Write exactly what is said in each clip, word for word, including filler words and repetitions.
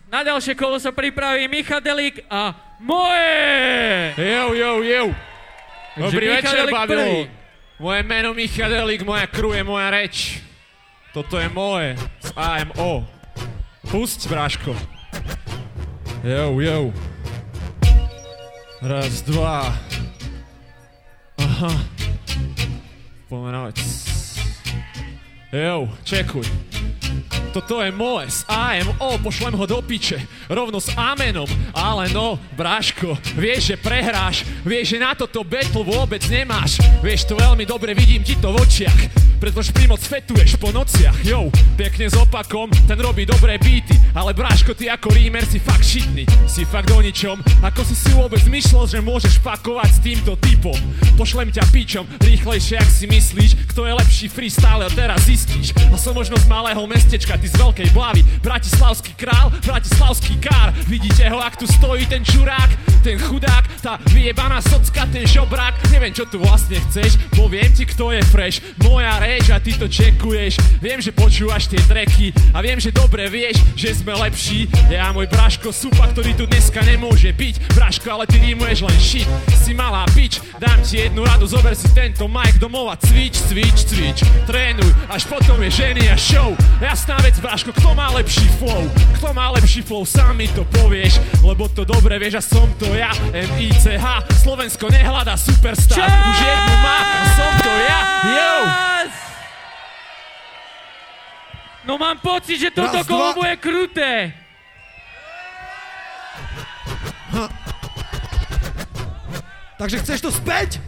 Na ďalšie kolo sa pripraví Micha Delik a moje! Jo, jo, jo. Dobrý Micha večer, Delik Babylon. prvý. Moje meno Micha Delik, moja crew je moja reč. Toto je moje, z á em ó. Pusť, bráško. Jo, jo. Raz, dva. Aha. Poďme na vec. Jo, čekuj. Toto je moje, z á em ó, pošlem ho do piče, rovno s Amenom, ale no, bráško, vieš, že prehráš, vieš, že na toto battle vôbec nemáš, vieš to veľmi dobre, vidím ti to v očiach, pretože primoc fetuješ po nociach, jo, pekne s opakom, ten robí dobré beaty, ale bráško, ty ako rímer si fakt šitný, si fakt o ničom, ako si si vôbec myslel, že môžeš fakovať s týmto typom, pošlem ťa pičom, rýchlejšie, ak si myslíš, kto je lepší freestyler, teraz zistíš, a som možno z malého mestečka, ty z veľkej blavy, bratislavský král, bratislavský kár, vidíte ho, ak tu stojí ten čurák, ten chudák, tá vyjebaná socka, ten žobrák, neviem, čo tu vlastne chceš, poviem ti, kto je fresh, moja reč a ty to čekuješ, viem, že počúvaš tie tracky a viem, že dobre vieš, že sme lepší, ja môj Braško Supa, ktorý tu dneska nemôže byť, Braško, ale ty rímuješ len shit, si malá bič, dám ti jednu radu, zober si tento mic domov a cvič, cvič, cvič, trénuj, až potom je ženy a show, jasná vec, Bráško, kto má lepší flow? Kto má lepší flow, sám mi to povieš, lebo to dobre vieš a som to ja, em í cé há, Slovensko nehľadá superstar, Čas! už jednu má a som to ja, yo! No mám pocit, že toto Raz, kolo dva. bude kruté. Ha. Takže chceš to späť?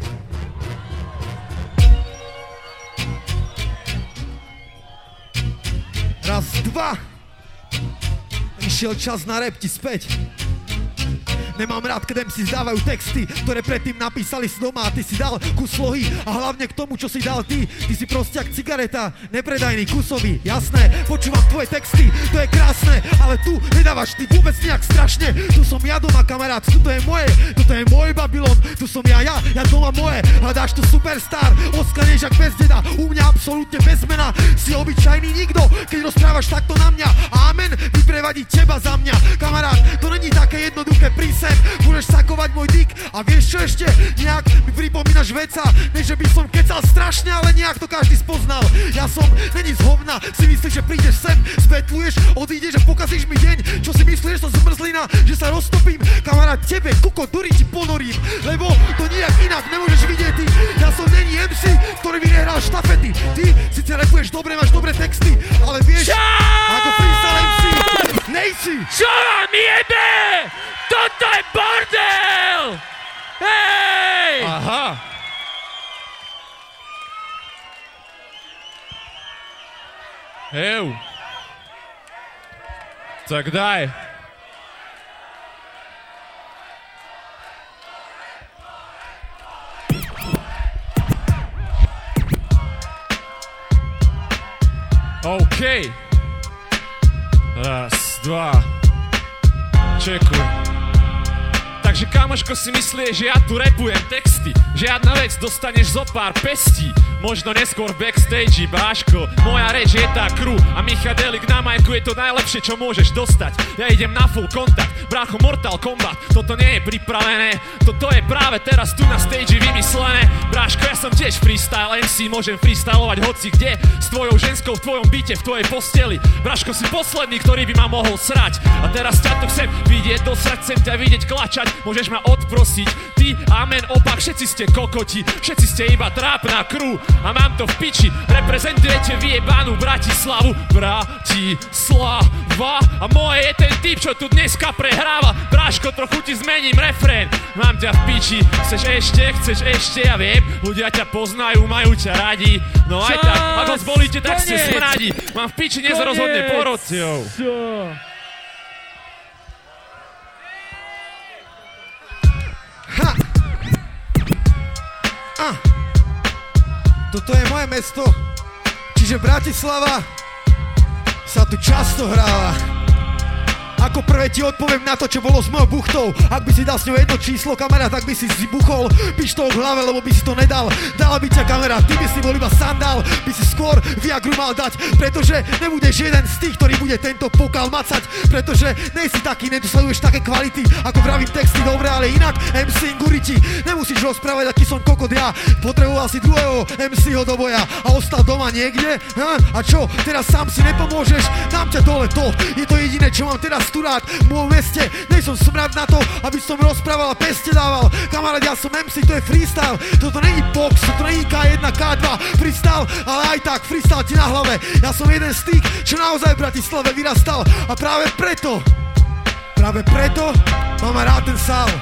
Raz, dva. Išiel čas na rap ti späť. Nemám rád, keď em cé dávajú texty, ktoré predtým napísali s doma a ty si dal kus slohy a hlavne k tomu, čo si dal ty. Ty si proste jak cigareta, nepredajný, kusový, jasné, počúvam tvoje texty, to je krásne, ale tu nedávaš ty vôbec nejak strašne. Tu som ja doma, kamarát, tu to je moje, toto je môj Babylon, tu som ja, ja, ja doma moje, hľadáš tu superstar, oskaneš jak bez deda, u mňa absolútne bez mena, si obyčajný nikto, keď rozprávaš takto na mňa, amen, vyprevadiť teba za mňa, kamarát, to není také jednoduché, prísem, budeš sakovať môj dick a vieš čo ešte, nejak mi pripomínaš veca, ne že by som kecal strašne, ale nejak to každý spoznal, ja som, není z hovna, si myslíš, že prídeš sem, zbetluješ, odídeš a pokazíš mi deň, čo si myslíš, že som zmrzlina, že sa roztopím, kamarát, tebe, kuko, durí ti ponorím, lebo to nejak inak nemôžeš vidieť ty, ja som není em cé, ktorý by nehral štafety, ty síce rapuješ dobre, máš dobré texty, ale vieš, ako freestyle em cé, nejsi! Čo vám jebe? Toto je bordel! Hej! Aha. Ew. Tak daj. OK. Raz, dva. Čekuj. Takže kamoško si myslíš, že ja tu repujem texty, žiadna vec, dostaneš zo pár pestí, možno neskôr v backstage, bráško, moja reč je tá crew a Micha Delik na majku je to najlepšie, čo môžeš dostať, ja idem na full kontakt, brácho Mortal Kombat, toto nie je pripravené, toto je práve teraz tu na stage vymyslené, bráško, ja som tiež freestyle em cé, môžem freestylovať hoci kde, s tvojou ženskou v tvojom byte, v tvojej posteli, bráško, si posledný, ktorý by ma mohol srať, a teraz ťa to chcem vidieť, dosrať, chcem ťa vidieť klačať, môžeš ma odprosiť, ty, amen, opak, všetci ste kokoti, všetci ste iba trápna crew a mám to v piči, reprezentujete vyjebanú Bratislavu, Bratislava a moje je ten typ, čo tu dneska prehráva, bráško, trochu ti zmením refrén, mám ťa v piči, chceš ešte, chceš ešte, ja viem, ľudia ťa poznajú, majú ťa radi, no aj tak, ak ho zvolíte, tak ste smradi, mám v piči, dnes rozhodne porod, jo. Ha! A. Toto je moje mesto, čiže Bratislava sa tu často hráva. A Ako prvé ti odpoviem na to, čo bolo s mojou buchtou. Ak by si dal s ňou jedno číslo, kamera, tak by si si buchol pištol v hlave, lebo by si to nedal. Dala by ťa kamera, ty by si bol iba sandál, by si skôr Viagru mal dať, pretože nebudeš jeden z tých, ktorý bude tento pokal macať, pretože nejsi taký, nedosleduješ také kvality, ako vravím texty dobre, ale inak em cé Guriti. Nemusíš rozprávať, aký som kokot ja, potreboval si druhého em cého do boja a ostal doma niekde? Ha? A čo, teraz sám si nepomôžeš? Dám ťa dole, to je to jediné, čo mám teraz tu rád v môjom meste. Nejsom smrad na to, aby som rozprával a peste dával. Kamarát, ja som em cé, to je freestyle. Toto není box, toto není ká jedna, ká dva freestyle, ale aj tak freestyle ti na hlave. Ja som jeden z tých, čo naozaj v Bratislave vyrastal a práve preto, práve preto mám rád ten sál.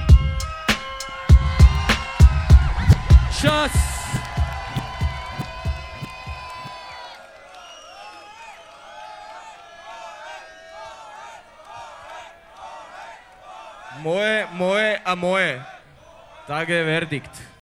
Čas! Moje, moje a moje. Tak je verdikt.